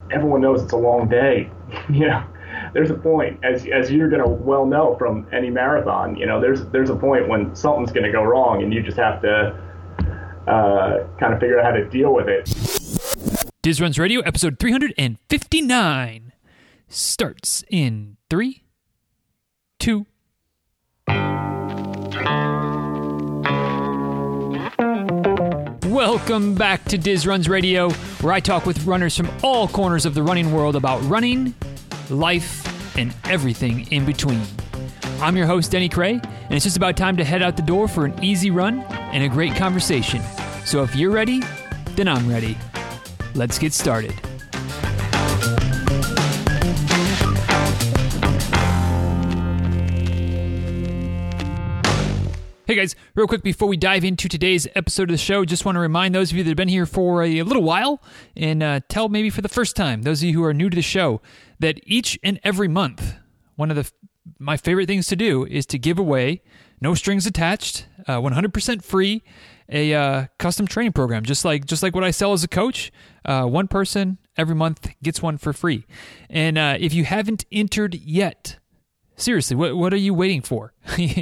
everyone knows it's a long day. you know, there's a point, as you're going to well know from any marathon. There's a point when something's going to go wrong, and you just have to kind of figure out how to deal with it. Diz Runs Radio, episode 359, starts in 3, 2. Welcome back to Diz Runs Radio, where I talk with runners from all corners of the running world about running, life, and everything in between. I'm your host, Denny Cray, and it's just about time to head out the door for an easy run and a great conversation. So if you're ready, then I'm ready. Let's get started. Hey guys, real quick before we dive into today's episode of the show, just want to remind those of you that have been here for a little while and tell maybe for the first time, those of you who are new to the show, that each and every month, one of my favorite things to do is to give away, no strings attached, 100% free, a custom training program, just like what I sell as a coach. One person every month gets one for free. And if you haven't entered yet, seriously, what are you waiting for?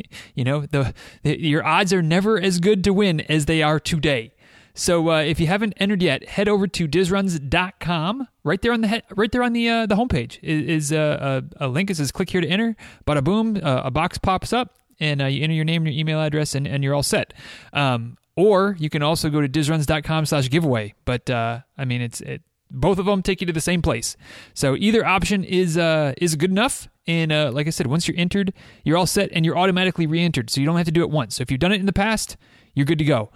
Your odds are never as good to win as they are today. So if you haven't entered yet, head over to dizruns.com. Right there on the homepage is a link. It says click here to enter. Bada boom, a box pops up, and you enter your name and your email address, and you're all set. Or you can also go to dizruns.com/giveaway. But both of them take you to the same place. So either option is good enough. And like I said, once you're entered, you're all set, and you're automatically re-entered. So you don't have to do it once. So if you've done it in the past, you're good to go.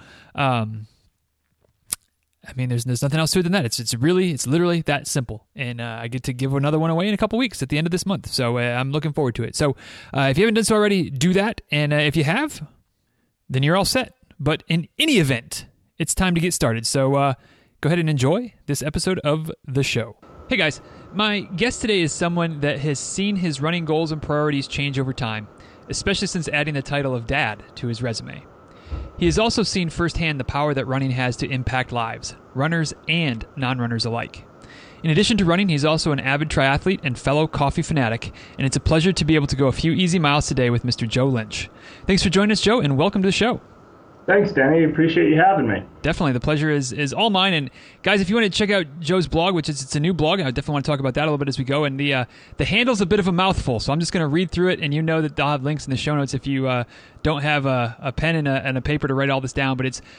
There's nothing else to it than that. It's literally that simple. And I get to give another one away in a couple weeks at the end of this month. So I'm looking forward to it. So if you haven't done so already, do that. And if you have, then you're all set. But in any event, it's time to get started. So go ahead and enjoy this episode of the show. Hey guys, my guest today is someone that has seen his running goals and priorities change over time, especially since adding the title of Dad to his resume. He has also seen firsthand the power that running has to impact lives, runners and non-runners alike. In addition to running, he's also an avid triathlete and fellow coffee fanatic, and it's a pleasure to be able to go a few easy miles today with Mr. Joe Lynch. Thanks for joining us, Joe, and welcome to the show. Thanks, Danny. Appreciate you having me. Definitely. The pleasure is all mine. And guys, if you want to check out Joe's blog, which is it's a new blog, I definitely want to talk about that a little bit as we go. And the handle's a bit of a mouthful, so I'm just going to read through it, and you know that I'll have links in the show notes if you don't have a pen and a paper to write all this down. But it's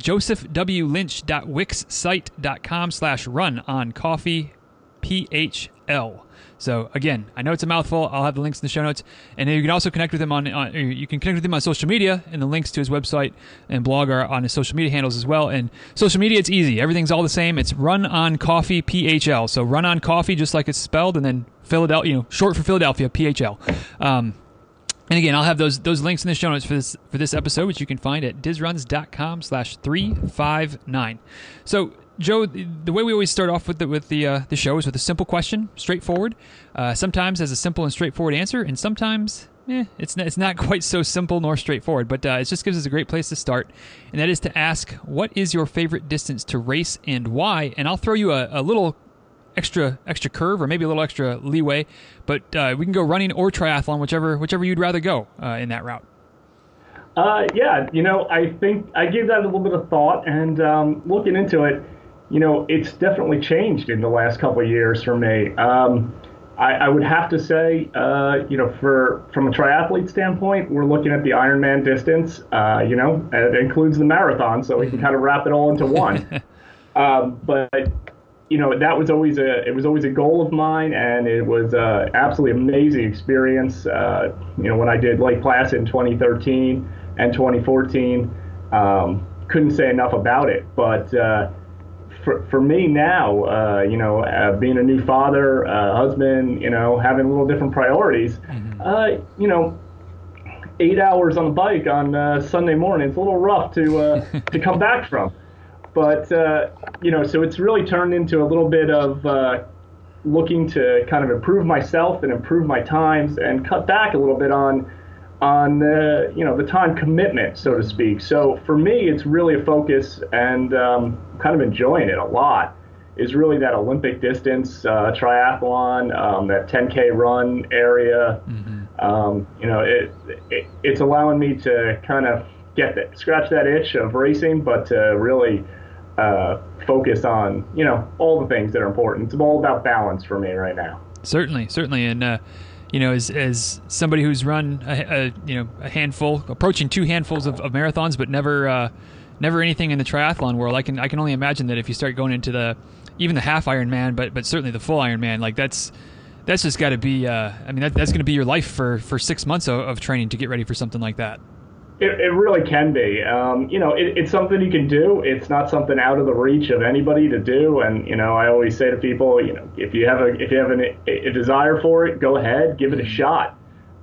josephwlynch.wixsite.com/run on coffee PHL. So again, I know it's a mouthful. I'll have the links in the show notes, and you can also connect with him you can connect with him on social media, and the links to his website and blog are on his social media handles as well. And social media, it's easy. Everything's all the same. It's Run on Coffee PHL. So Run on Coffee, just like it's spelled, and then Philadelphia, short for Philadelphia, PHL. And again, I'll have those links in the show notes for this episode, which you can find at dizruns.com/359. So Joe, the way we always start off with the show is with a simple question, straightforward. Sometimes has a simple and straightforward answer, and sometimes it's not quite so simple nor straightforward. But it just gives us a great place to start, and that is to ask, what is your favorite distance to race and why? And I'll throw you a little extra curve, or maybe a little extra leeway, but we can go running or triathlon, whichever you'd rather go in that route. I think I gave that a little bit of thought, and looking into it, it's definitely changed in the last couple of years for me. I would have to say, from a triathlete standpoint, we're looking at the Ironman distance. It includes the marathon, so we can kind of wrap it all into one. But that was always a goal of mine, and it was absolutely amazing experience. When I did Lake Placid in 2013 and 2014, couldn't say enough about it. But for me now, being a new father, husband, having a little different priorities, 8 hours on the bike on Sunday morning, it's a little rough to come back from. But, so it's really turned into a little bit of looking to kind of improve myself and improve my times and cut back a little bit on the time commitment, so to speak. So for me, it's really a focus, and kind of enjoying it a lot. is really that Olympic distance triathlon, that 10K run area. It's allowing me to kind of scratch that itch of racing, but to really focus on, all the things that are important. It's all about balance for me right now. Certainly. And, as somebody who's run a handful, approaching 2 handfuls of marathons, but never anything in the triathlon world, I can only imagine that if you start going into even the half Ironman, but certainly the full Ironman, like that's just got to be, that's going to be your life for 6 months of training to get ready for something like that. It really can be. It's something you can do. It's not something out of the reach of anybody to do. And, I always say to people, if you have a desire for it, go ahead, give it a shot.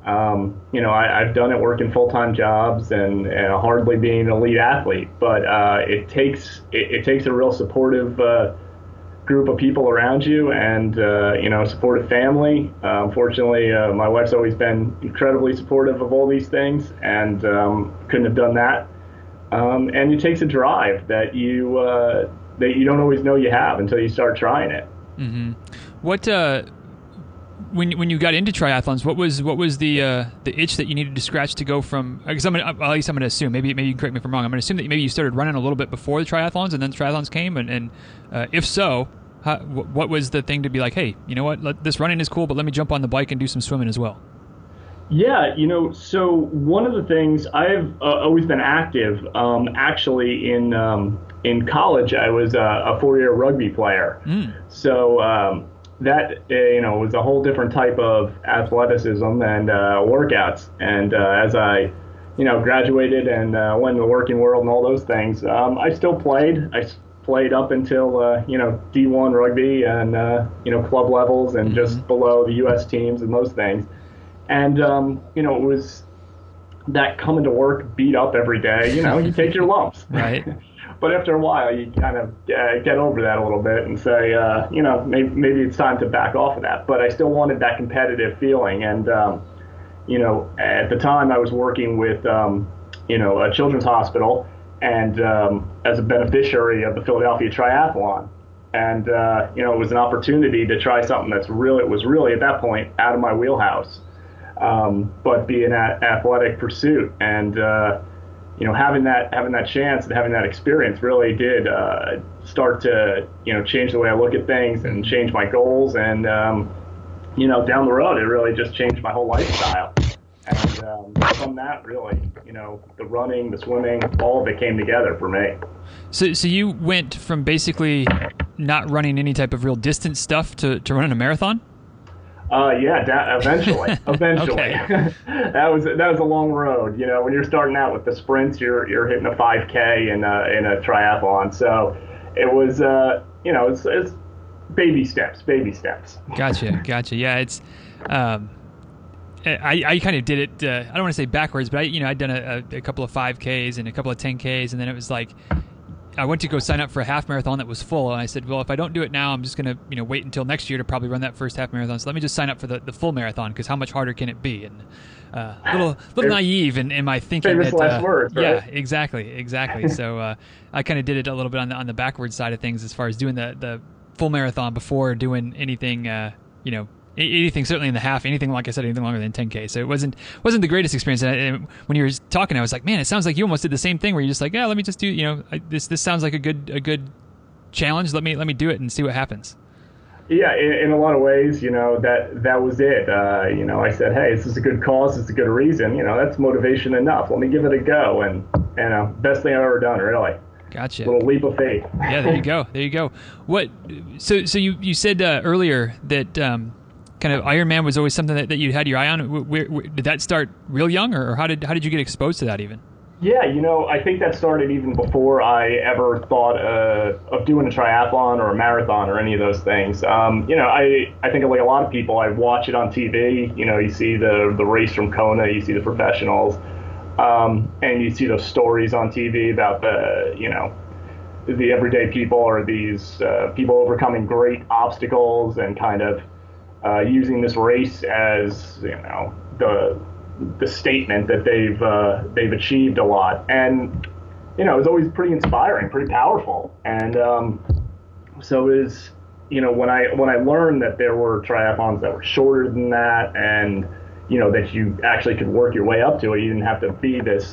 I've done it working full-time jobs and hardly being an elite athlete, but it takes a real supportive group of people around you and, supportive family. Fortunately, my wife's always been incredibly supportive of all these things and couldn't have done that. And it takes a drive that you don't always know you have until you start trying it. Mm-hmm. What, when you got into triathlons, what was the itch that you needed to scratch to go from? Because at least I'm going to assume, maybe you can correct me if I'm wrong. I'm going to assume that maybe you started running a little bit before the triathlons, and then the triathlons came, and if so, what was the thing to be like, hey, you know what, this running is cool, but let me jump on the bike and do some swimming as well? Yeah, so one of the things, I've always been active. Actually, in college, I was a 4-year rugby player. So that was a whole different type of athleticism and workouts. And as I graduated and went into the working world and all those things, I still played. I played up until D1 rugby and club levels and just below the U.S. teams and those things. And it was that coming to work beat up every day. You take your lumps, right? But after a while, you kind of get over that a little bit and say, maybe it's time to back off of that. But I still wanted that competitive feeling. And, at the time I was working with, a children's hospital and as a beneficiary of the Philadelphia Triathlon. And, it was an opportunity to try something it was really at that point out of my wheelhouse, but be an athletic pursuit. And, having that chance and having that experience really did start to, change the way I look at things and change my goals. And, down the road, it really just changed my whole lifestyle. And from that, really, the running, the swimming, all of it came together for me. So you went from basically not running any type of real distance stuff to running a marathon? Eventually. Okay. That was a long road. When you're starting out with the sprints, you're hitting a 5K in a triathlon. So it was, it's baby steps. Gotcha. Yeah, it's, I kind of did it. I don't want to say backwards, but I'd done a couple of 5Ks and a couple of 10Ks, and then it was like, I went to go sign up for a half marathon that was full, and I said, well, if I don't do it now, I'm just going to wait until next year to probably run that first half marathon. So let me just sign up for the full marathon, because how much harder can it be? And little naive in my thinking. Famous last words, right? Yeah, exactly. So I kind of did it a little bit on the backwards side of things as far as doing the full marathon before doing anything, anything certainly in the half, anything, like I said, anything longer than 10K. So it wasn't the greatest experience. And when you were talking, I was like, man, it sounds like you almost did the same thing where you're just like, yeah, let me just do, this sounds like a good challenge. Let me do it and see what happens. Yeah, in a lot of ways, that was it. I said, hey, this is a good cause. It's a good reason. That's motivation enough. Let me give it a go. And best thing I've ever done, really. Gotcha. Little leap of faith. Yeah, there you go. What? So you said earlier that kind of Ironman was always something that you had your eye on. Where did that start real young, or how did you get exposed to that even? Yeah, I think that started even before I ever thought of doing a triathlon or a marathon or any of those things. I think like a lot of people, I watch it on TV. You see the race from Kona, you see the professionals, and you see those stories on TV about the everyday people or these people overcoming great obstacles and kind of using this race as the statement that they've achieved a lot. And it's always pretty inspiring, pretty powerful. And So it was, when I learned that there were triathlons that were shorter than that, and that you actually could work your way up to it. You didn't have to be this,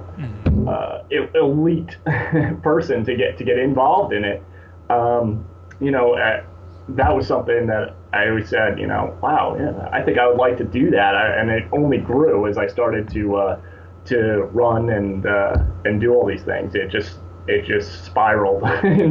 elite person to get involved in it. That was something that I always said, wow, yeah, I think I would like to do that. And it only grew as I started to run and do all these things. It just spiraled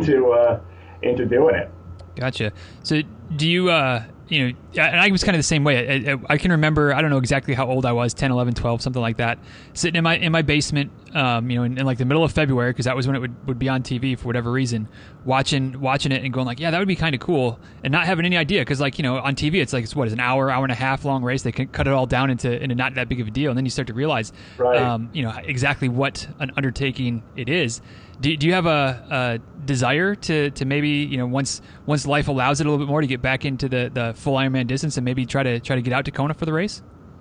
into doing it. Gotcha. So do you, and I was kind of the same way. I can remember, I don't know exactly how old I was, 10, 11, 12, something like that, sitting in my basement, in like the middle of February, because that was when it would be on TV for whatever reason, watching it and going like, yeah, that would be kind of cool, and not having any idea, because on TV it's like, it's an hour and a half long race. They can cut it all down into not that big of a deal, and then you start to realize, right. Exactly what an undertaking it is. Do you have a desire to maybe once life allows it a little bit more to get back into the full Ironman distance and maybe try to get out to Kona for the race?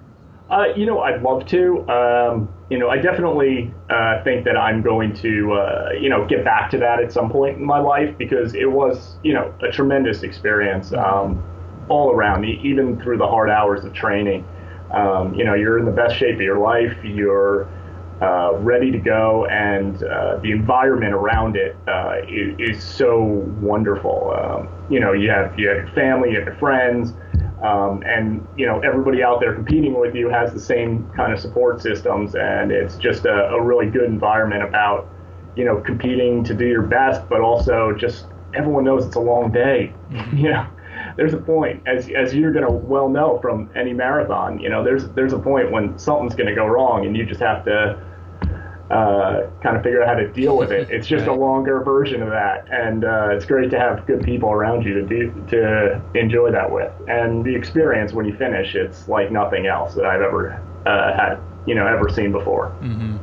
I'd love to. I definitely think that I'm going to get back to that at some point in my life, because it was a tremendous experience all around, even through the hard hours of training. You're in the best shape of your life. You're ready to go, and the environment around it is so wonderful. You have your family, you have your friends, and everybody out there competing with you has the same kind of support systems, and it's just a really good environment about competing to do your best, but also just everyone knows it's a long day. There's a point, as you're going to well know from any marathon, there's a point when something's going to go wrong, and you just have to kind of figure out how to deal with it. It's just right. A longer version of that, and it's great to have good people around you to enjoy that with. And the experience when you finish, it's like nothing else that I've ever had, ever seen before. Mm-hmm.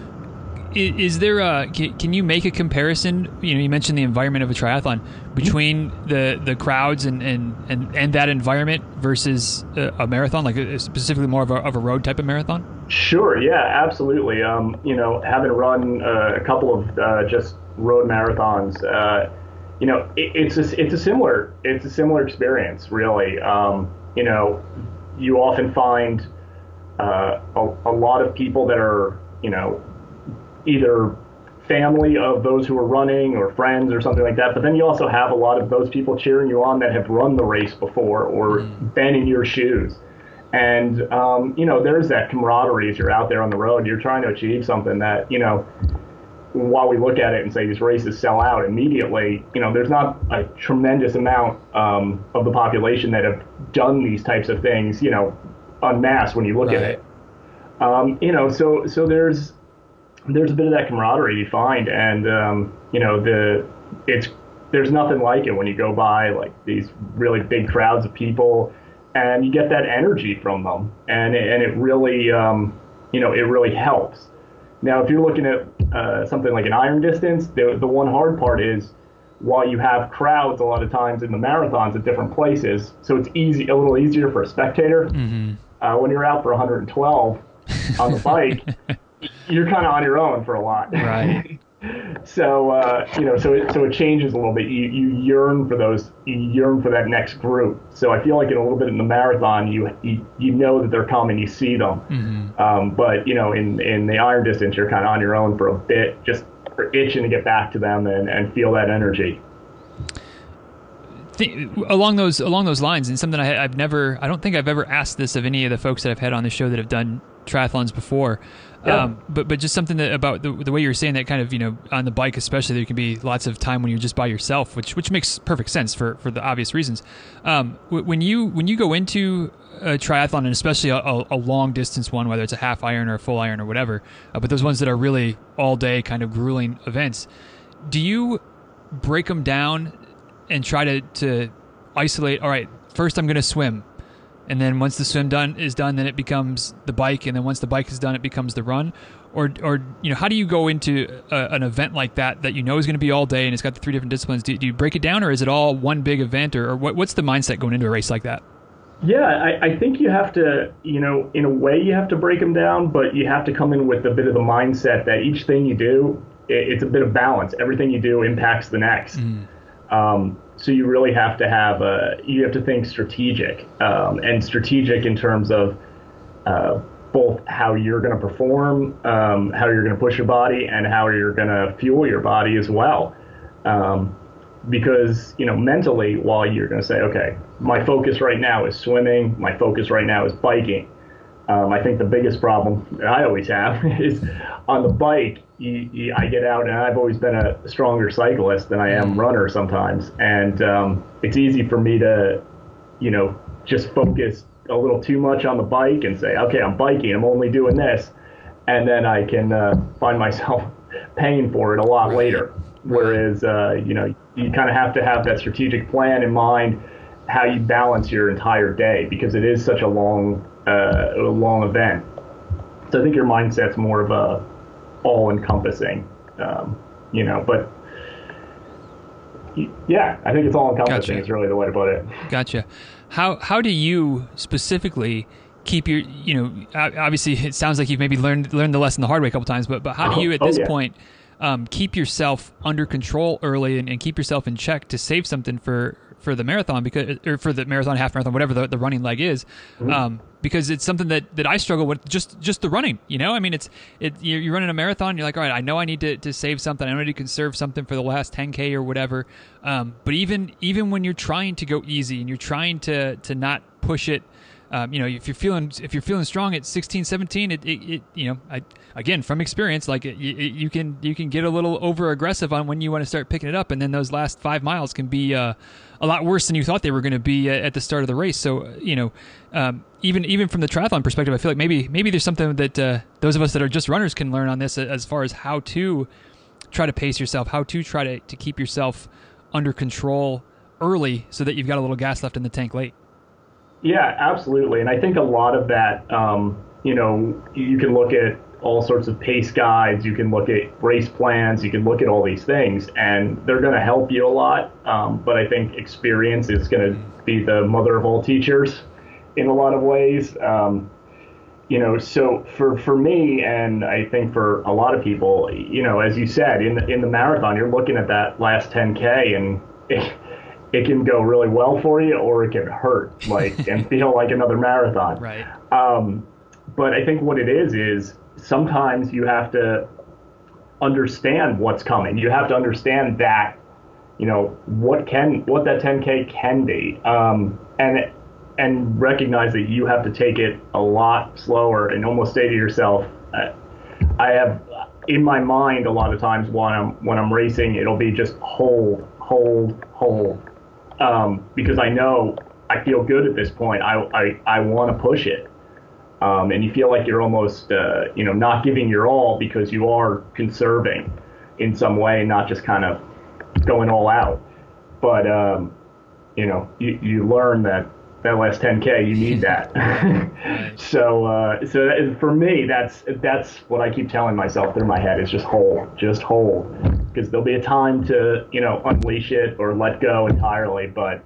Is there can you make a comparison? You mentioned the environment of a triathlon between the crowds and that environment versus a marathon, like specifically more of a road type of marathon? Sure. Yeah, absolutely. Having run a couple of just road marathons, it's a similar experience, really. You often find a lot of people that are either family of those who are running or friends or something like that, but then you also have a lot of those people cheering you on that have run the race before or been in your shoes. And there's that camaraderie as you're out there on the road. You're trying to achieve something that while we look at it and say these races sell out immediately, there's not a tremendous amount of the population that have done these types of things en masse when you look at it. So there's a bit of that camaraderie you find, and there's nothing like it when you go by like these really big crowds of people, and you get that energy from them, and it really it really helps. Now, if you're looking at something like an iron distance, the one hard part is while you have crowds a lot of times in the marathons at different places, so it's a little easier for a spectator. Mm-hmm. When you're out for 112 on the bike. You're kind of on your own for a lot. Right. So it changes a little bit. You yearn for that next group. So I feel like in a little bit in the marathon, you know that they're coming, you see them. Mm-hmm. But in the iron distance, you're kind of on your own for a bit, just itching to get back to them and feel that energy. Along those lines, and something I don't think I've ever asked this of any of the folks that I've had on the show that have done triathlons before. Yeah. But just something about the way you're saying that, kind of, on the bike especially, there can be lots of time when you're just by yourself, which makes perfect sense for the obvious reasons. When you go into a triathlon, and especially a long distance one, whether it's a half iron or a full iron or whatever, but those ones that are really all day kind of grueling events, do you break them down and try to isolate? All right, first I'm going to swim. And then once the swim is done, then it becomes the bike. And then once the bike is done, it becomes the run. Or how do you go into an event like that is going to be all day and it's got the three different disciplines? Do you break it down, or is it all one big event, or what's the mindset going into a race like that? Yeah, I think you have to, in a way you have to break them down, but you have to come in with a bit of the mindset that each thing you do, it's a bit of balance. Everything you do impacts the next. Mm. So you really have to you have to think strategic, and strategic in terms of both how you're going to perform, how you're going to push your body, and how you're going to fuel your body as well. Because, mentally, while you're going to say, okay, my focus right now is swimming, my focus right now is biking. I think the biggest problem that I always have is on the bike, I get out, and I've always been a stronger cyclist than I am runner sometimes. And it's easy for me to, just focus a little too much on the bike and say, okay, I'm biking, I'm only doing this. And then I can find myself paying for it a lot later. Whereas, you kind of have to have that strategic plan in mind, how you balance your entire day, because it is such a long event. So I think your mindset's more of a all-encompassing, but yeah, I think it's all-encompassing. Gotcha. Is really the way to put it. Gotcha. How do you specifically keep your, obviously it sounds like you've maybe learned the lesson the hard way a couple times, but how do you at this point keep yourself under control early and keep yourself in check to save something for the marathon, or for the marathon, half marathon, whatever the running leg is, because it's something that I struggle with, just the running. I mean, you're running a marathon, you're like, all right, I know I need to save something, I need to conserve something for the last 10K or whatever. But even when you're trying to go easy and you're trying to not push it, if you're feeling strong at 16, 17, again, from experience, like you can get a little over aggressive on when you want to start picking it up, and then those last 5 miles can be a lot worse than you thought they were going to be at the start of the race. So even from the triathlon perspective, I feel like maybe there's something that those of us that are just runners can learn on this, as far as how to try to pace yourself, how to try to keep yourself under control early, so that you've got a little gas left in the tank late. Yeah, absolutely. And I think a lot of that, you can look at all sorts of pace guides, you can look at race plans, you can look at all these things, and they're going to help you a lot. But I think experience is going to be the mother of all teachers in a lot of ways. So for me, and I think for a lot of people, as you said, in the marathon, you're looking at that last 10K, and it can go really well for you, or it can hurt, and feel like another marathon. Right. But I think what it is sometimes you have to understand what's coming. You have to understand that, what that 10K can be, and recognize that you have to take it a lot slower, and almost say to yourself, I have in my mind a lot of times when I'm racing, it'll be just hold. Because I know I feel good at this point. I want to push it. And you feel like you're almost, not giving your all, because you are conserving in some way, not just kind of going all out. But, you learn that last 10K, you need that. So that, for me, that's what I keep telling myself through my head, is just hold. Because there'll be a time to, unleash it or let go entirely. But,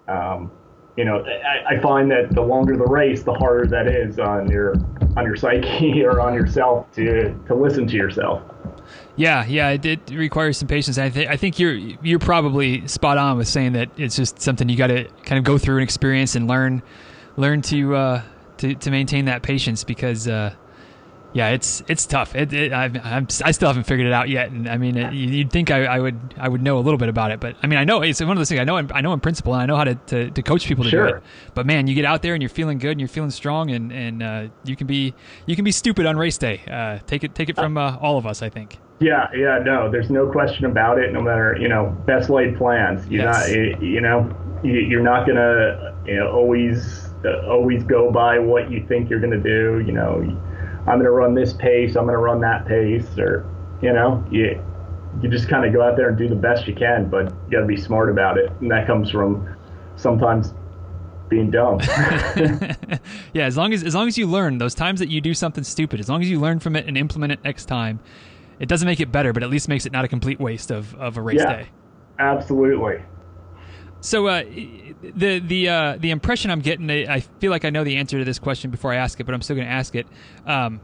I find that the longer the race, the harder that is on your psyche or on yourself to listen to yourself. Yeah, it requires some patience. I think you're probably spot on with saying that it's just something you got to kind of go through and experience and learn to maintain that patience, because it's tough. I still haven't figured it out yet, and I mean, you'd think I would know a little bit about it, but I mean, I know it's one of those things. I know in principle, and I know how to coach people to do it. But man, you get out there and you're feeling good and you're feeling strong, and you can be stupid on race day. Take it from all of us, I think. Yeah, no, there's no question about it. No matter, best laid plans. You're not gonna always go by what you think you're gonna do. I'm going to run this pace, I'm going to run that pace, or, you just kind of go out there and do the best you can, but you got to be smart about it. And that comes from sometimes being dumb. Yeah, as long as you learn those times that you do something stupid, as long as you learn from it and implement it next time, it doesn't make it better, but at least makes it not a complete waste of a race day. Absolutely. So the impression I'm getting, I feel like I know the answer to this question before I ask it, but I'm still going to ask it.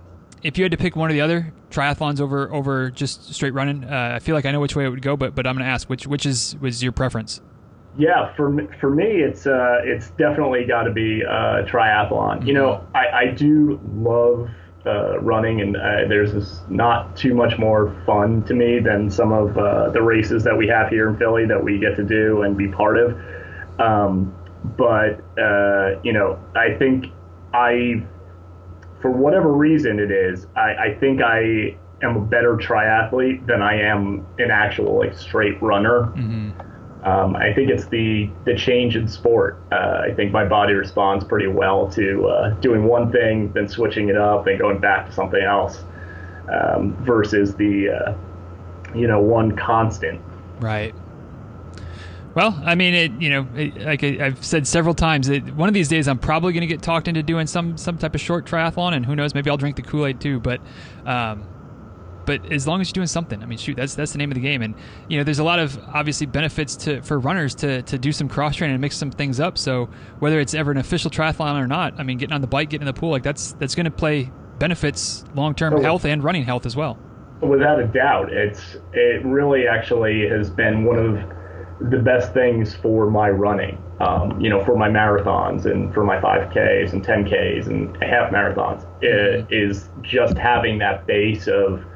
if you had to pick one or the other, triathlons over just straight running, I feel like I know which way it would go, but I'm going to ask which was your preference? Yeah, for me, it's definitely got to be triathlon. Mm-hmm. You know, I do love running, and there's not too much more fun to me than some of the races that we have here in Philly that we get to do and be part of. But you know, I think for whatever reason it is, I think I am a better triathlete than I am an actual like straight runner. Mm-hmm. I think it's the change in sport. I think my body responds pretty well to doing one thing, then switching it up and going back to something else, versus the one constant. Right. Well, I mean, like I've said several times, one of these days I'm probably going to get talked into doing some type of short triathlon, and who knows, maybe I'll drink the Kool-Aid too. But as long as you're doing something, I mean, shoot, that's the name of the game. And there's a lot of obviously benefits for runners to do some cross training and mix some things up. So whether it's ever an official triathlon or not, I mean, getting on the bike, getting in the pool, like that's going to play benefits long-term health and running health as well. Without a doubt, it really actually has been one of the best things for my running, for my marathons and for my 5Ks and 10Ks and half marathons, is just having that base of,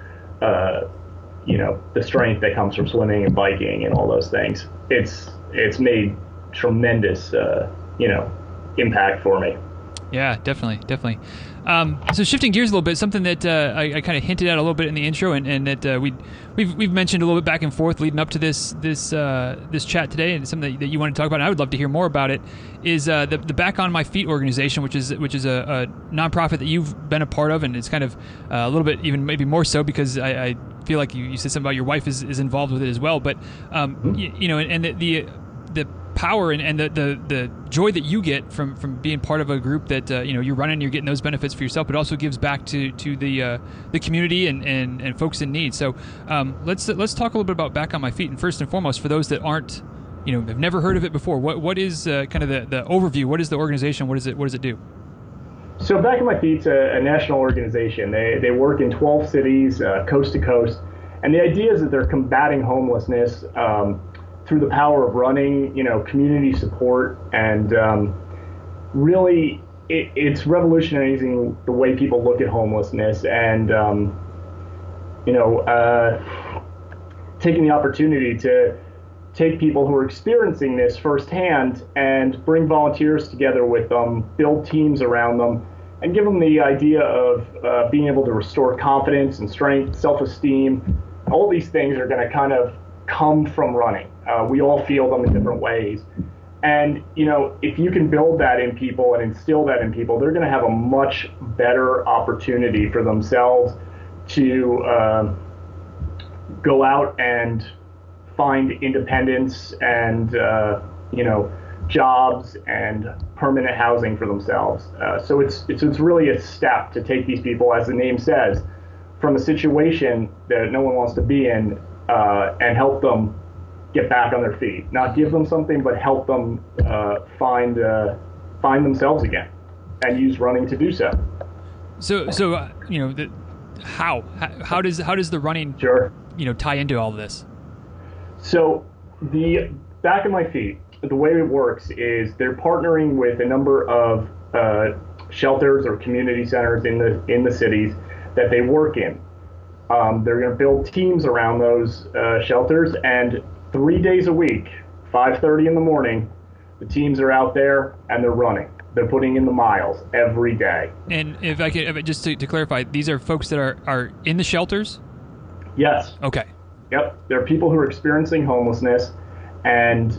the strength that comes from swimming and biking and all those things. It's made tremendous, impact for me. Yeah, definitely. So shifting gears a little bit, something that I kind of hinted at a little bit in the intro, and that we've mentioned a little bit back and forth leading up to this chat today, and something that you want to talk about, and I would love to hear more about it, is the Back on My Feet organization, which is a nonprofit that you've been a part of, and it's kind of a little bit even maybe more so because I feel like you said something about your wife is involved with it as well, but and the power and the joy that you get from being part of a group that you're running, you're getting those benefits for yourself, but also gives back to the community and folks in need. So let's talk a little bit about Back on My Feet. And first and foremost, for those that aren't have never heard of it before, what is kind of the overview? What is the organization? What does it do? So Back on My Feet's a national organization. They work in 12 cities, coast to coast, and the idea is that they're combating homelessness through the power of running, community support, and really it's revolutionizing the way people look at homelessness, and taking the opportunity to take people who are experiencing this firsthand and bring volunteers together with them, build teams around them, and give them the idea of being able to restore confidence and strength, self-esteem. All these things are going to kind of come from running. We all feel them in different ways. And, if you can build that in people and instill that in people, they're going to have a much better opportunity for themselves to go out and find independence and, jobs and permanent housing for themselves. So it's really a step to take these people, as the name says, from a situation that no one wants to be in, and help them get back on their feet. Not give them something, but help them find themselves again, and use running to do so. How does the running tie into all of this? So the Back on My Feet, the way it works is they're partnering with a number of shelters or community centers in the cities that they work in. They're going to build teams around those shelters, and 3 days a week, 5:30 in the morning, the teams are out there and they're running. They're putting in the miles every day. And if I could, just to clarify, these are folks that are in the shelters? Yes. Okay. Yep. There are people who are experiencing homelessness, and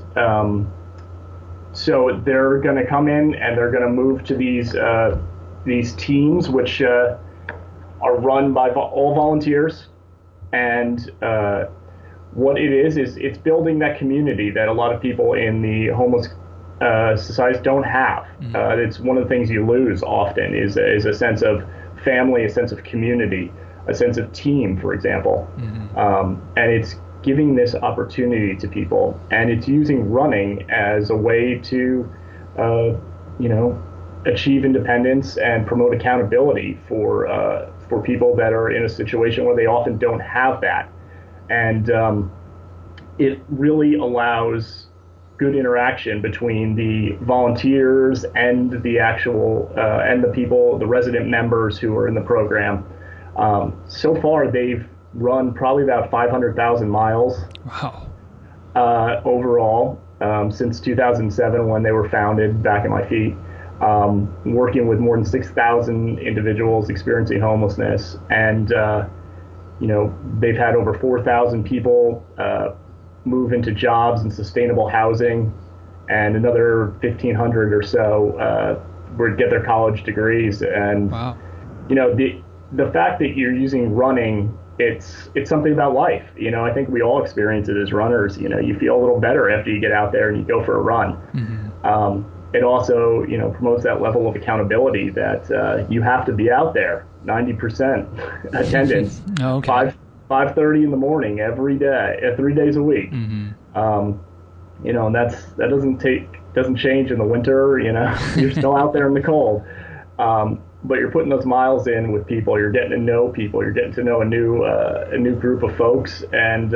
so they're going to come in and they're going to move to these teams, which are run by all volunteers, and what it is it's building that community that a lot of people in the homeless societies don't have. Mm-hmm. It's one of the things you lose often is a sense of family, a sense of community, a sense of team, for example. Mm-hmm. And it's giving this opportunity to people, and it's using running as a way to achieve independence and promote accountability for for people that are in a situation where they often don't have that. And it really allows good interaction between the volunteers and the actual and the people, the resident members who are in the program. So far, they've run probably about 500,000 miles. Wow. Overall, since 2007 when they were founded, Back at My Feet, working with more than 6,000 individuals experiencing homelessness. And, they've had over 4,000 people move into jobs and sustainable housing, and another 1,500 or so would get their college degrees. And, wow. The fact that you're using running, it's something about life. I think we all experience it as runners. You feel a little better after you get out there and you go for a run. Mm-hmm. It also, promotes that level of accountability that you have to be out there, 90% attendance, okay. 5:30 in the morning every day, 3 days a week. Mm-hmm. And that doesn't change in the winter. You're still out there in the cold. But you're putting those miles in with people. You're getting to know people. You're getting to know a new group of folks. And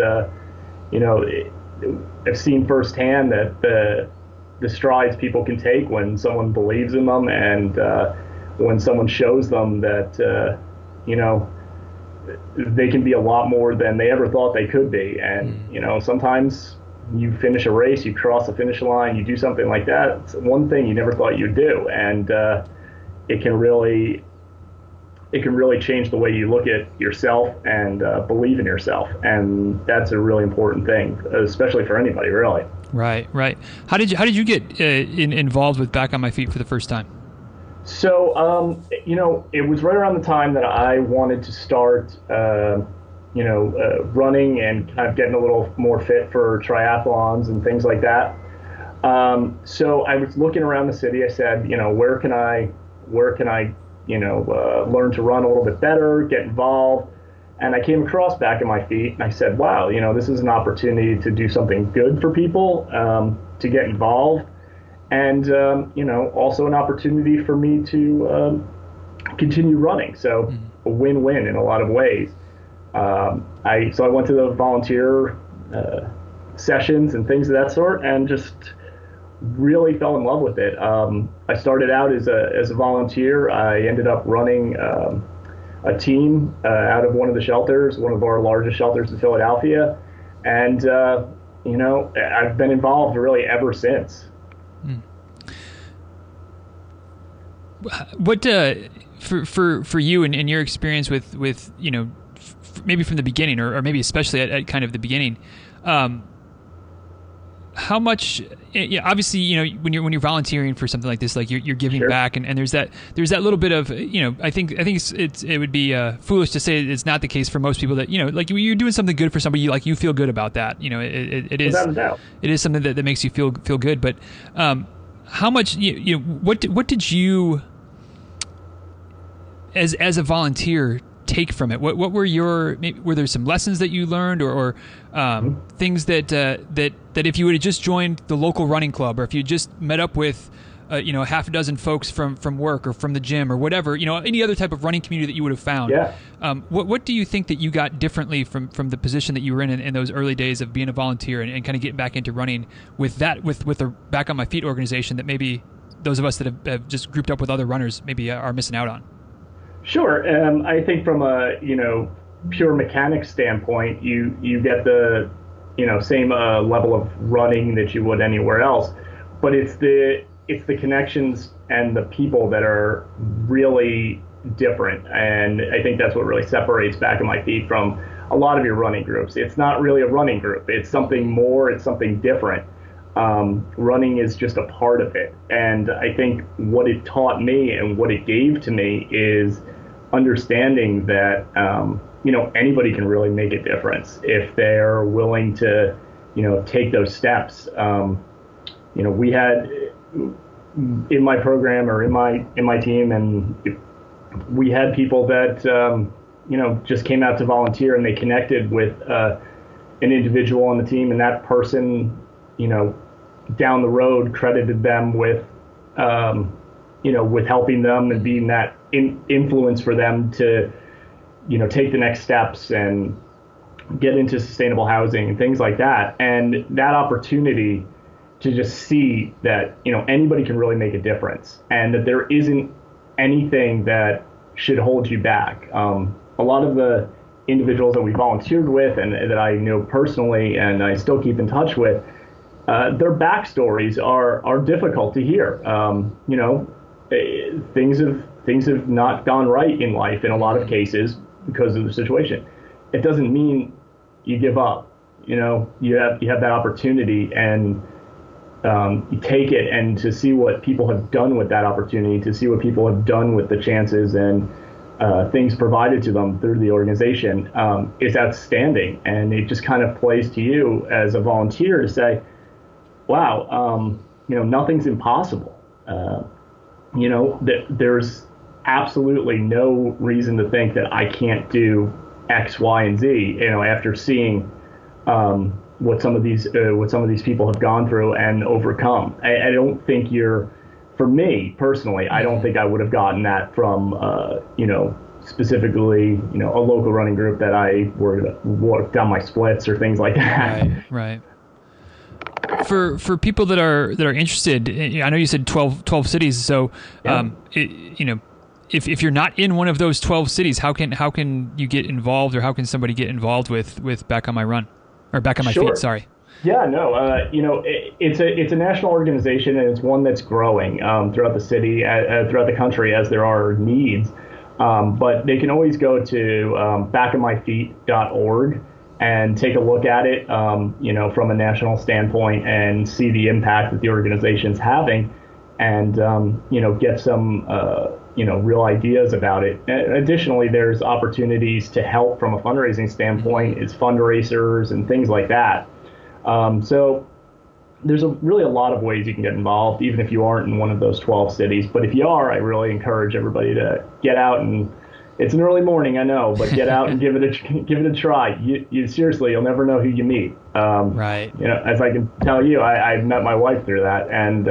I've seen firsthand that the strides people can take when someone believes in them, and when someone shows them that they can be a lot more than they ever thought they could be. And sometimes you finish a race, you cross the finish line, you do something like that. It's one thing you never thought you'd do, and it can really change the way you look at yourself and believe in yourself. And that's a really important thing, especially for anybody, really. Right. How did you get involved with Back on My Feet for the first time? So, it was right around the time that I wanted to start, running and kind of getting a little more fit for triathlons and things like that. So I was looking around the city. I said, where can I learn to run a little bit better, get involved. And I came across Back at My Feet, and I said, wow, this is an opportunity to do something good for people, to get involved. And, also an opportunity for me to continue running. So a win-win in a lot of ways. So I went to the volunteer sessions and things of that sort, and just really fell in love with it. I started out as a volunteer. I ended up running a team out of one of the shelters, one of our largest shelters in Philadelphia, and I've been involved really ever since. What for you and your experience with maybe from the beginning, or maybe especially at kind of the beginning, how much? Obviously, when you're volunteering for something like this, like you're giving Sure. back, and there's that little bit of I think it would be foolish to say it's not the case for most people that like you're doing something good for somebody, like you feel good about that. It is Without a doubt. It is something that makes you feel good. But how much what did you as a volunteer take from it? What were were there some lessons that you learned, or things that if you would have just joined the local running club, or if you just met up with half a dozen folks from work or from the gym or whatever, any other type of running community that you would have found, what do you think that you got differently from the position that you were in those early days of being a volunteer and kind of getting back into running with the Back on My Feet organization that maybe those of us that have just grouped up with other runners maybe are missing out on? Sure. I think from a pure mechanics standpoint, you get the same level of running that you would anywhere else, but it's the connections and the people that are really different. And I think that's what really separates Back on My Feet from a lot of your running groups. It's not really a running group. It's something more. It's something different. Running is just a part of it. And I think what it taught me and what it gave to me is understanding that, anybody can really make a difference if they're willing to, take those steps. We had in my program or in my team, and we had people that, just came out to volunteer, and they connected with an individual on the team, and that person, down the road credited them with, with helping them and being that influence for them to, take the next steps and get into sustainable housing and things like that. And that opportunity to just see that, anybody can really make a difference and that there isn't anything that should hold you back. A lot of the individuals that we volunteered with and that I know personally and I still keep in touch with, their backstories are difficult to hear. Things have not gone right in life in a lot of cases because of the situation. It doesn't mean you give up. You have that opportunity and you take it, and to see what people have done with that opportunity, to see what people have done with the chances and things provided to them through the organization is outstanding. And it just kind of plays to you as a volunteer to say, wow, nothing's impossible. There's absolutely no reason to think that I can't do X, Y, and Z. After seeing what some of these people have gone through and overcome. I don't think for me personally, I don't think I would have gotten that from specifically a local running group that I worked on my splits or things like that. Right. For people that are interested, I know you said 12 cities. So, yeah. If you're not in one of those 12 cities, how can you get involved, or how can somebody get involved with Back on My Run, or Back on My Feet? Sorry. Yeah, no, it's a national organization, and it's one that's growing throughout the city, throughout the country as there are needs. But they can always go to backonmyfeet.org and take a look at it, from a national standpoint, and see the impact that the organization's having, and get some real ideas about it. Additionally, there's opportunities to help from a fundraising standpoint. It's fundraisers and things like that. So there's really a lot of ways you can get involved, even if you aren't in one of those 12 cities. But if you are, I really encourage everybody to get out, and it's an early morning, I know, but get out and give it a try. You seriously, you'll never know who you meet. Right. As I can tell you, I met my wife through that, and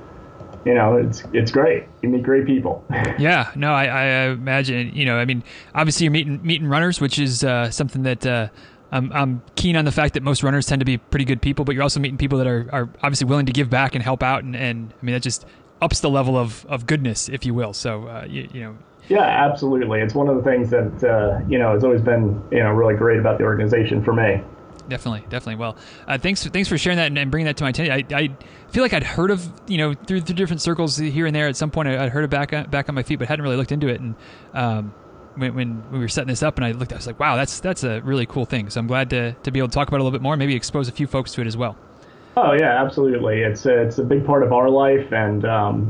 it's great. You meet great people. Yeah, no, I imagine. Obviously you're meeting runners, which is something that I'm keen on the fact that most runners tend to be pretty good people, but you're also meeting people that are obviously willing to give back and help out, and that just ups the level of goodness, if you will. So Yeah, absolutely. It's one of the things that has always been really great about the organization for me. Definitely. Well, thanks for sharing that and bringing that to my attention. I feel like I'd heard of, through different circles here and there at some point, I'd heard of Back on My Feet, but hadn't really looked into it. And when we were setting this up and I looked, I was like, wow, that's a really cool thing. So I'm glad to be able to talk about it a little bit more, maybe expose a few folks to it as well. Oh yeah, absolutely. It's a big part of our life, and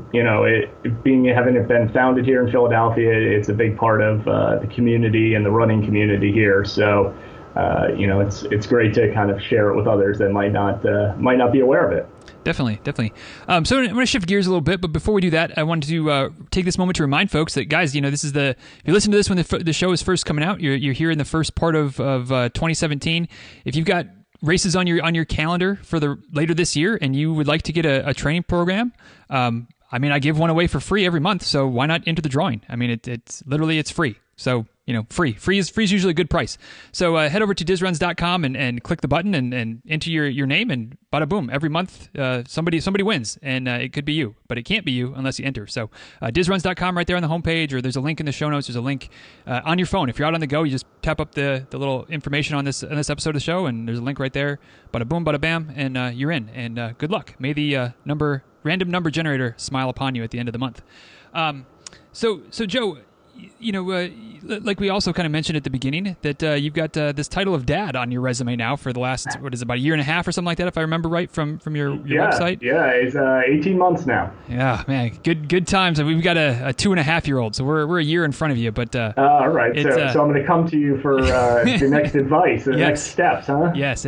having it been founded here in Philadelphia, it's a big part of the community and the running community here. So it's great to kind of share it with others that might not be aware of it. Definitely. So I'm going to shift gears a little bit, but before we do that, I wanted to take this moment to remind folks that, guys, this is if you listen to this when the show is first coming out, you're here in the first part of 2017. If you've got races on your calendar for the later this year, and you would like to get a training program, I give one away for free every month, so why not enter the drawing? It's literally, it's free. So, free is usually a good price. So head over to dizruns.com and click the button and enter your name, and bada boom, every month somebody wins, and it could be you, but it can't be you unless you enter. So dizruns.com right there on the homepage, or there's a link in the show notes. There's a link on your phone. If you're out on the go, you just tap up the little information on this episode of the show, and there's a link right there. Bada boom, bada bam, and you're in. And good luck. May the random number generator smile upon you at the end of the month. So Joe, like we also kind of mentioned at the beginning, that you've got this title of dad on your resume now for the last, about a year and a half or something like that, if I remember right from your website. Yeah, it's 18 months now. Yeah, man, good times. We've got a 2.5-year-old, so we're a year in front of you. But all right, so I'm going to come to you for the next advice, the next steps, huh? Yes,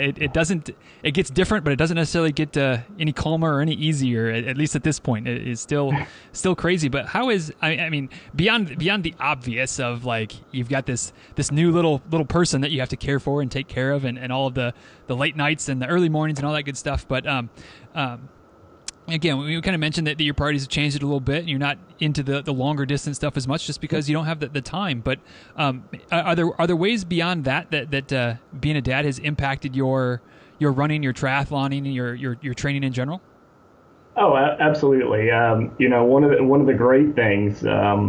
it gets different, but it doesn't necessarily get any calmer or any easier. At least at this point, it is still crazy. But how is beyond the obvious of, like, you've got this new little person that you have to care for and take care of, and all of the late nights and the early mornings and all that good stuff, but again, we kind of mentioned that your priorities have changed it a little bit, and you're not into the longer distance stuff as much, just because you don't have the time. But are there ways beyond that being a dad has impacted your running, your triathloning, your training in general? Oh, absolutely. One of the great things,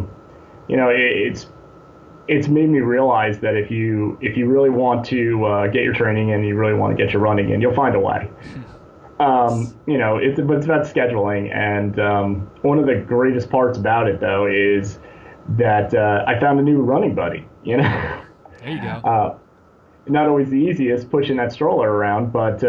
it's made me realize that if you really want to get your training in, you really want to get your running in, you'll find a way. But it's about scheduling. And one of the greatest parts about it, though, is that I found a new running buddy. There you go. Not always the easiest pushing that stroller around, but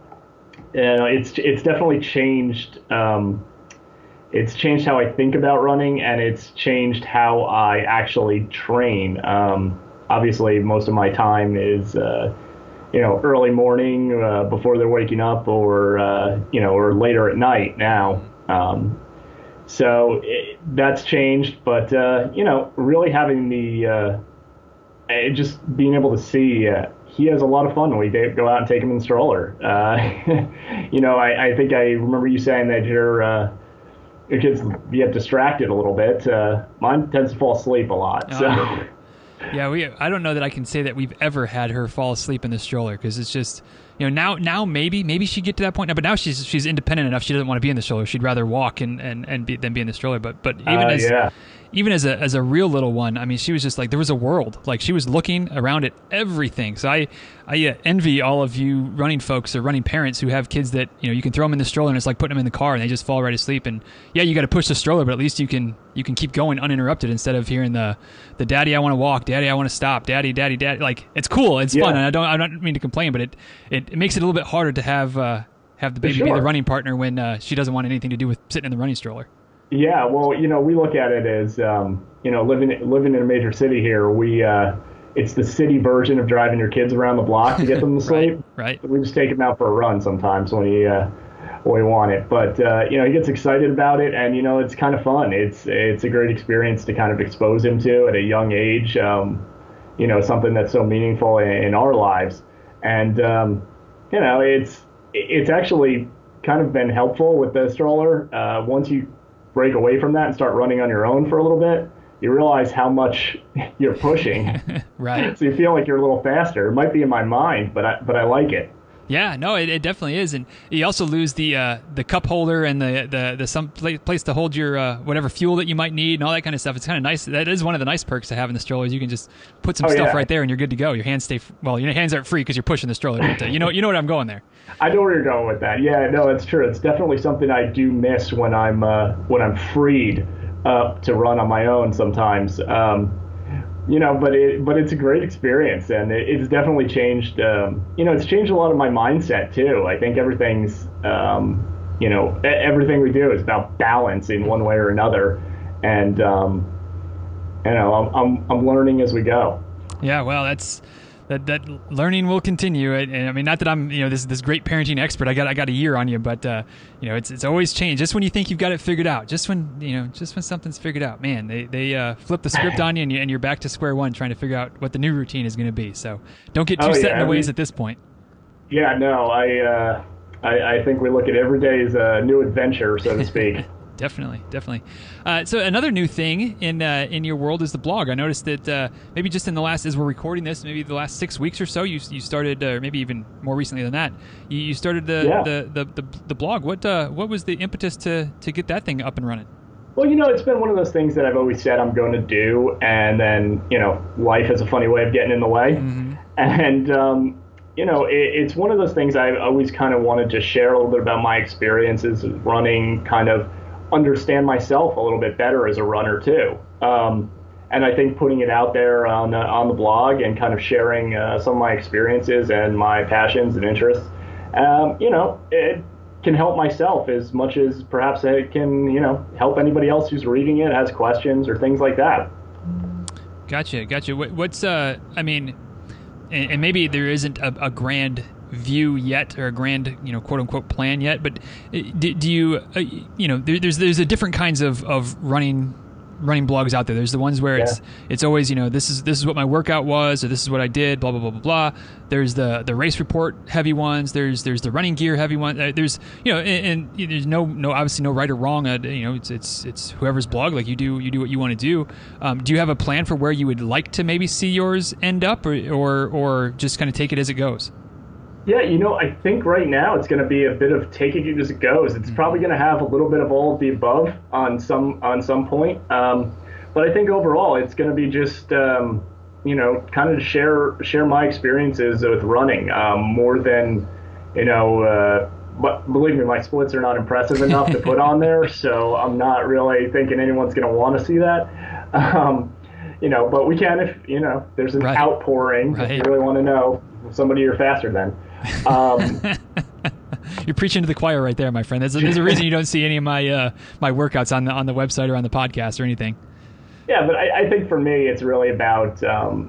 it's definitely changed. It's changed how I think about running, and it's changed how I actually train. Obviously, most of my time is, early morning before they're waking up, or later at night now. So that's changed, but really having just being able to see. He has a lot of fun when we go out and take him in the stroller. I think I remember you saying that your kids get distracted a little bit. Mine tends to fall asleep a lot. So. Yeah, I don't know that I can say that we've ever had her fall asleep in the stroller, because it's just, now maybe she'd get to that point now, but now she's independent enough. She doesn't want to be in the stroller. She'd rather walk than be in the stroller. But even as a real little one, I mean, she was just like, there was a world. Like, she was looking around at everything. So I envy all of you running folks or running parents who have kids that, you can throw them in the stroller and it's like putting them in the car and they just fall right asleep. And yeah, you got to push the stroller, but at least you can keep going uninterrupted instead of hearing the daddy, I want to walk, daddy, I want to stop, daddy. Like, it's cool, it's fun, and I don't mean to complain, but it makes it a little bit harder to have the baby be the running partner when she doesn't want anything to do with sitting in the running stroller. Yeah, well, we look at it as, living in a major city here, it's the city version of driving your kids around the block to get them to sleep. Right. We just take him out for a run sometimes when we want it. But, he gets excited about it, and, it's kind of fun. It's a great experience to kind of expose him to at a young age, something that's so meaningful in our lives. And, it's actually kind of been helpful with the stroller. Once you break away from that and start running on your own for a little bit, you realize how much you're pushing. Right. So you feel like you're a little faster. It might be in my mind, but I like it. Yeah, no, it definitely is, and you also lose the cup holder and the some place to hold your whatever fuel that you might need and all that kind of stuff. It's kind of nice. That is one of the nice perks of having the stroller. Is you can just put some stuff right there and you're good to go. Your hands your hands aren't free because you're pushing the stroller. But, you know what I'm going there. I know where you're going with that. Yeah, no, it's true. It's definitely something I do miss when I'm freed to run on my own sometimes. But it's a great experience, and it's definitely changed. It's changed a lot of my mindset too. I think everything's, everything we do is about balance in one way or another, and I'm learning as we go. Yeah, well, that learning will continue. And I mean, not that I'm this great parenting expert. I got a year on you, but it's always changed. Just when you think you've got it figured out, just when something's figured out, man, they flip the script on you, and you're back to square one trying to figure out what the new routine is going to be. So don't get too set in the ways at this point. Yeah, no, I think we look at every day as a new adventure, so to speak. Definitely. So another new thing in your world is the blog. I noticed that maybe just in the last, as we're recording this, maybe the last 6 weeks or so, you started, or maybe even more recently than that, you started the blog. What was the impetus to get that thing up and running? Well, it's been one of those things that I've always said I'm going to do, and then life has a funny way of getting in the way, and it's one of those things I've always kind of wanted to share a little bit about my experiences of running, kind of understand myself a little bit better as a runner too. And I think putting it out there on the blog and kind of sharing some of my experiences and my passions and interests, it can help myself as much as perhaps it can, help anybody else who's reading it, has questions or things like that. Gotcha. What's and maybe there isn't a grand view yet, or a grand, quote unquote plan yet, but do you, there's a different kinds of running running blogs out there. There's the ones where it's always, this is what my workout was, or this is what I did, blah blah blah blah blah. There's the race report heavy ones. There's the running gear heavy one. There's and there's no obviously no right or wrong. It's whoever's blog. Like you do what you want to do. Do you have a plan for where you would like to maybe see yours end up, or just kind of take it as it goes? Yeah, I think right now it's going to be a bit of taking it as it goes. It's probably going to have a little bit of all of the above on some point. But I think overall it's going to be just, kind of share my experiences with running more than, but believe me, my splits are not impressive enough to put on there. So I'm not really thinking anyone's going to want to see that. But we can if, there's an outpouring. Right. If you really want to know somebody you're faster than. You're preaching to the choir right there, my friend. There's a reason you don't see any of my my workouts on the website or on the podcast or anything. Yeah, but I think for me it's really about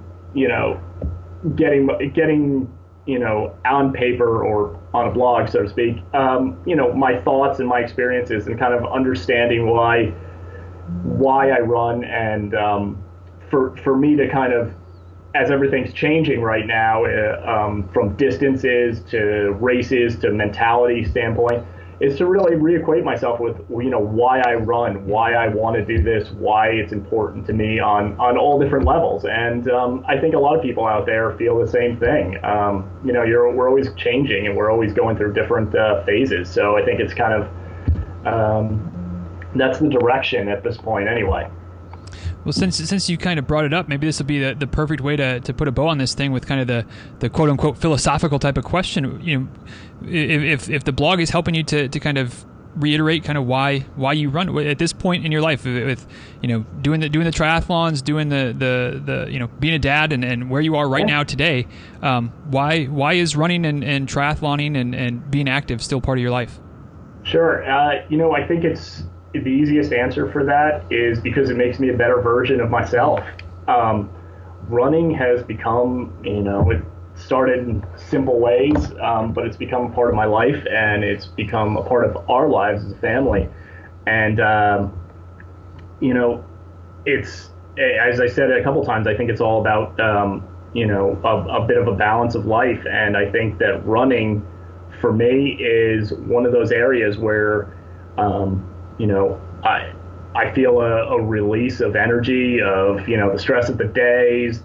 getting on paper or on a blog, so to speak, my thoughts and my experiences and kind of understanding why I run, and for me to kind of, as everything's changing right now, from distances to races to mentality standpoint, is to really reacquaint myself with, why I run, why I want to do this, why it's important to me on all different levels. And I think a lot of people out there feel the same thing. We're always changing and we're always going through different phases. So I think it's kind of, that's the direction at this point anyway. Well, since you kind of brought it up, maybe this will be the perfect way to put a bow on this thing with kind of the quote unquote philosophical type of question. If the blog is helping you to kind of reiterate kind of why you run at this point in your life, with doing the triathlons, doing the being a dad, and where you are right now today, why is running and triathloning and being active still part of your life? Sure. I think the easiest answer for that is because it makes me a better version of myself. Running has become, it started in simple ways, but it's become a part of my life, and it's become a part of our lives as a family. And, it's, as I said a couple times, I think it's all about, a bit of a balance of life. And I think that running for me is one of those areas where, I feel a release of energy, of, the stress of the days,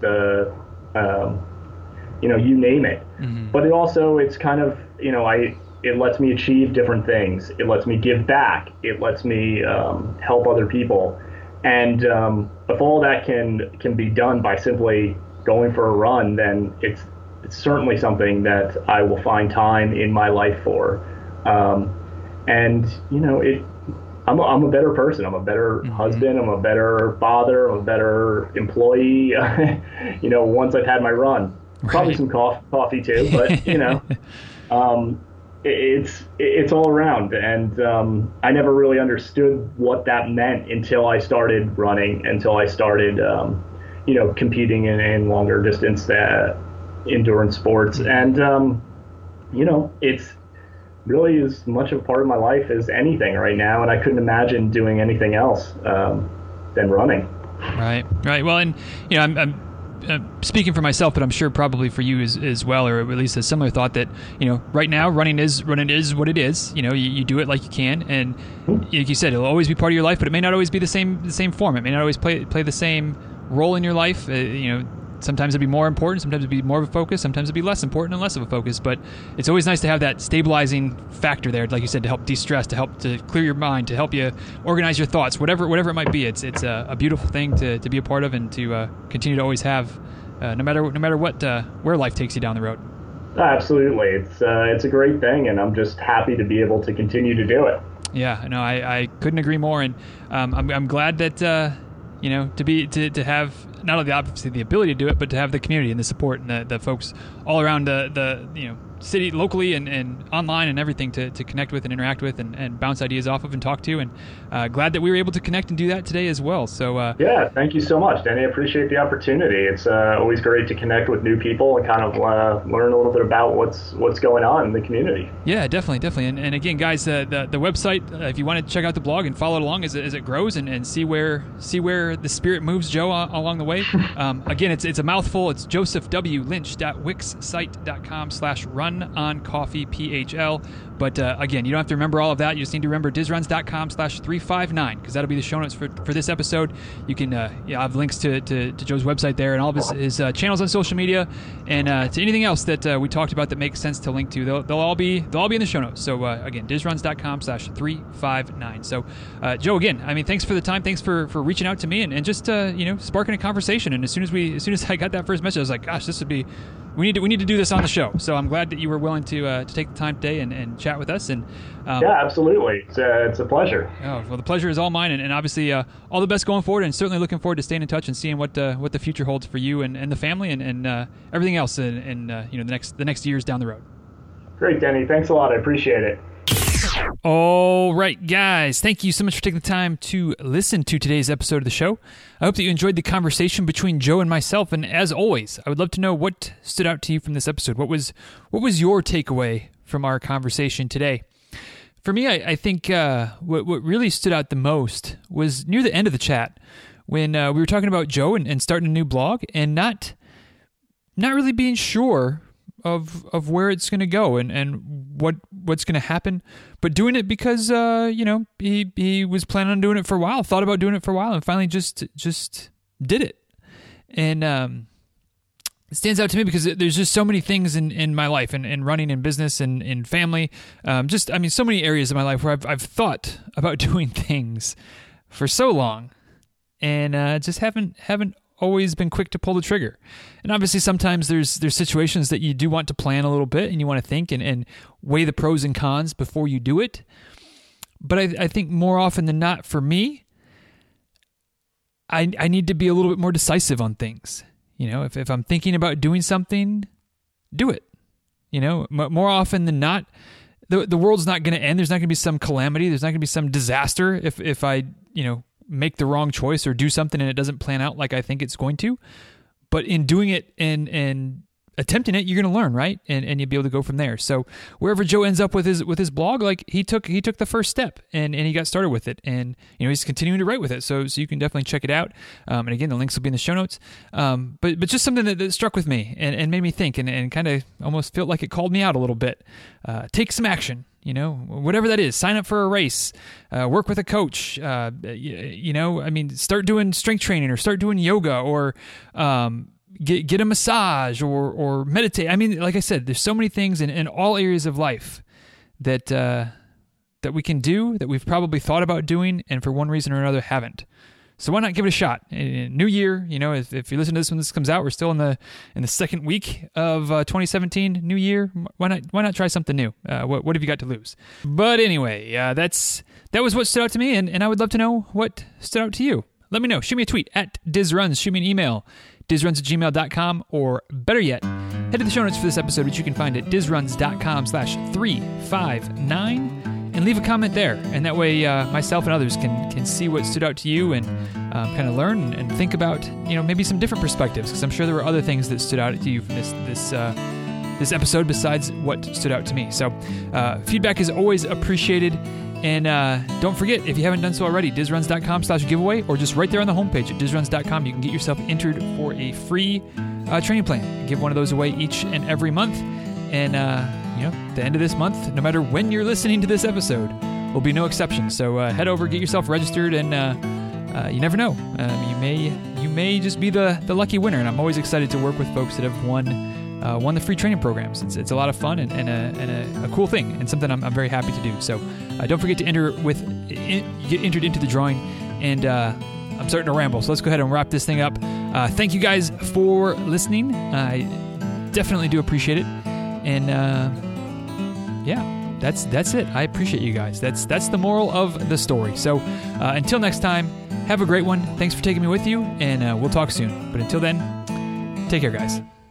you name it. Mm-hmm. But it's kind of, it lets me achieve different things. It lets me give back. It lets me help other people. And if all that can be done by simply going for a run, then it's certainly something that I will find time in my life for. I'm a better person. I'm a better husband. I'm a better father. I'm a better employee. Once I've had my run, probably some coffee too. But it's all around. And I never really understood what that meant until I started running. Until I started, competing in longer distance endurance sports. And it's really as much of a part of my life as anything right now, and I couldn't imagine doing anything else than running. Right. Well, and I'm speaking for myself, but I'm sure probably for you as well, or at least a similar thought that right now running is what it is. You do it like you can, and like you said, it'll always be part of your life, but it may not always be the same form. It may not always play the same role in your life. Sometimes it'd be more important, sometimes it'd be more of a focus, sometimes it'd be less important and less of a focus, but it's always nice to have that stabilizing factor there, like you said, to help de-stress, to help to clear your mind, to help you organize your thoughts, whatever it might be. It's a beautiful thing to be a part of and to continue to always have, no matter what, where life takes you down the road. Absolutely. It's a great thing, and I'm just happy to be able to continue to do it. Yeah, no, I couldn't agree more, and I'm glad that to have not only obviously the ability to do it, but to have the community and the support and the folks all around city locally and online and everything to connect with and interact with and bounce ideas off of and talk to. And glad that we were able to connect and do that today as well. So yeah, thank you so much, Danny. I appreciate the opportunity. It's always great to connect with new people and kind of learn a little bit about what's going on in the community. Yeah, definitely. And again, guys, the website, if you want to check out the blog and follow it along as it grows and see where the spirit moves Joe along the way. Again, it's a mouthful. It's josephwlynch.wixsite.com/runoncoffeephl. But again, you don't have to remember all of that. You just need to remember dizruns.com/359, because that'll be the show notes for this episode. You can have links to Joe's website there and all of his channels on social media, and to anything else that we talked about that makes sense to link to. They'll all be in the show notes. So again, dizruns.com/359. So Joe, again, I mean, thanks for the time. Thanks for reaching out to me and just sparking a conversation. And as soon as I got that first message, I was like, gosh, we need to do this on the show. So I'm glad that you were willing to take the time today and chat with us. And yeah, absolutely. It's a pleasure. Oh, well, the pleasure is all mine. And obviously, all the best going forward. And certainly looking forward to staying in touch and seeing what the future holds for you and the family and everything else in the next years down the road. Great, Denny. Thanks a lot. I appreciate it. All right, guys, thank you so much for taking the time to listen to today's episode of the show. I hope that you enjoyed the conversation between Joe and myself, and as always, I would love to know what stood out to you from this episode. What was your takeaway from our conversation today? For me, I think what really stood out the most was near the end of the chat when we were talking about Joe and starting a new blog and not really being sure of where it's going to go and what's going to happen, but doing it because he was planning on doing it for a while, thought about doing it for a while, and finally just did it. And it stands out to me because there's just so many things in my life and running in business and in family, so many areas of my life where I've thought about doing things for so long and just haven't always been quick to pull the trigger. And obviously sometimes there's situations that you do want to plan a little bit and you want to think and weigh the pros and cons before you do it. But I think more often than not, for me, I need to be a little bit more decisive on things. If I'm thinking about doing something, do it. More often than not, the world's not going to end. There's not going to be some calamity. There's not going to be some disaster if I make the wrong choice or do something and it doesn't plan out like I think it's going to. But in doing it and attempting it, you're going to learn, right? And you'll be able to go from there. So wherever Joe ends up with his blog, like he took the first step and he got started with it, and he's continuing to write with it. So you can definitely check it out. And again, the links will be in the show notes. But just something that struck with me and made me think and kind of almost felt like it called me out a little bit. Take some action. Whatever that is, sign up for a race, work with a coach, start doing strength training or start doing yoga or get a massage or meditate. I mean, like I said, there's so many things in all areas of life that we can do that we've probably thought about doing and for one reason or another haven't. So why not give it a shot? New year, if you listen to this when this comes out, we're still in the second week of 2017. New year, why not try something new? What have you got to lose? But anyway, that was what stood out to me, and I would love to know what stood out to you. Let me know. Shoot me a tweet at DizRuns. Shoot me an email, dizruns@gmail.com, or better yet, head to the show notes for this episode, which you can find at dizruns.com/359. And leave a comment there, and that way myself and others can see what stood out to you and kind of learn and think about maybe some different perspectives, because I'm sure there were other things that stood out to you from this episode besides what stood out to me. So feedback is always appreciated, and don't forget, if you haven't done so already, dizruns.com/giveaway, or just right there on the homepage at dizruns.com, you can get yourself entered for a free training plan. Give one of those away each and every month, and the end of this month, no matter when you're listening to this episode, will be no exception. So head over, get yourself registered, and you never know. You may just be the lucky winner. And I'm always excited to work with folks that have won the free training programs. It's a lot of fun and a cool thing, and something I'm very happy to do. So don't forget to get entered into the drawing. And I'm starting to ramble, so let's go ahead and wrap this thing up. Thank you guys for listening. I definitely do appreciate it. And that's it. I appreciate you guys. That's the moral of the story. So until next time, have a great one. Thanks for taking me with you, and we'll talk soon. But until then, take care, guys.